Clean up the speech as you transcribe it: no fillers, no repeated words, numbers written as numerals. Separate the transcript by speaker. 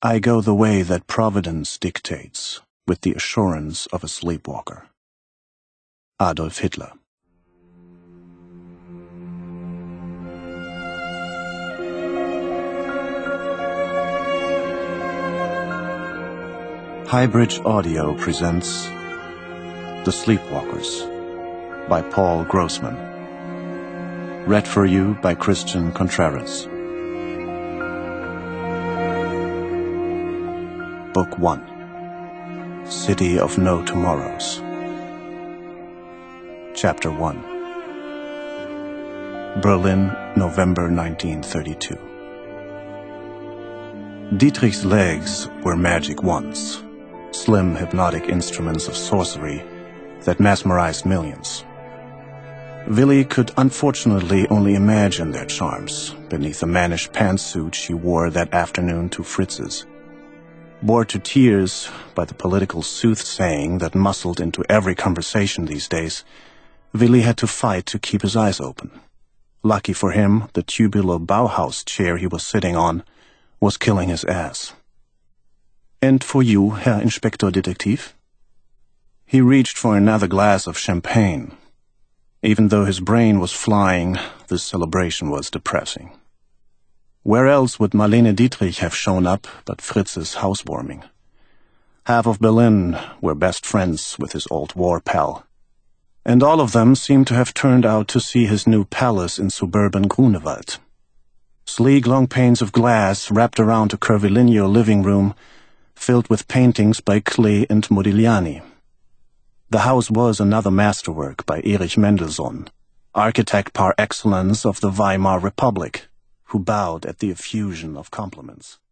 Speaker 1: I go the way that Providence dictates, with the assurance of a sleepwalker. Adolf Hitler. Highbridge Audio presents The Sleepwalkers by Paul Grossman. Read for you by Christian Contreras. Book 1. City of No Tomorrows. Chapter 1. Berlin, November 1932. Dietrich's legs were magic wands, slim hypnotic instruments of sorcery that mesmerized millions. Willy could unfortunately only imagine their charms beneath the mannish pantsuit she wore that afternoon to Fritz's. Bored to tears by the political soothsaying that muscled into every conversation these days, Willy had to fight to keep his eyes open. Lucky for him, the tubular Bauhaus chair he was sitting on was killing his ass. "And for you, Herr Inspektor Detektiv?" He reached for another glass of champagne. Even though his brain was flying, this celebration was depressing. Where else would Marlene Dietrich have shown up but Fritz's housewarming? Half of Berlin were best friends with his old war pal, and all of them seemed to have turned out to see his new palace in suburban Grunewald. Sleek long panes of glass wrapped around a curvilinear living room filled with paintings by Klee and Modigliani. The house was another masterwork by Erich Mendelssohn, architect par excellence of the Weimar Republic, who bowed at the effusion of compliments.